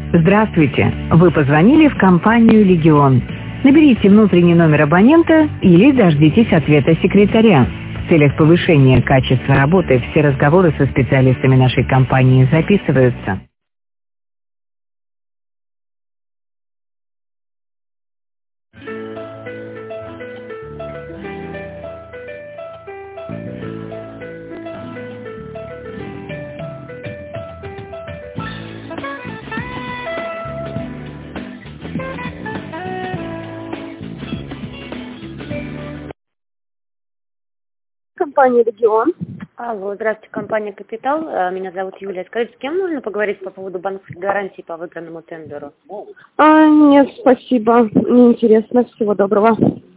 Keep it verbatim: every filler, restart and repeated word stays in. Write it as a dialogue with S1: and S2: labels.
S1: Здравствуйте! Вы позвонили в компанию «Легион». Наберите внутренний номер абонента или дождитесь ответа секретаря. В целях повышения качества работы все разговоры со специалистами нашей компании записываются.
S2: Компания «Регион».
S3: Алло, здравствуйте, компания «Капитал». Э, Меня зовут Юлия. Скажите, с кем нужно поговорить по поводу банковской гарантии по выигранному тендеру?
S2: А, нет, спасибо. Неинтересно. Всего доброго.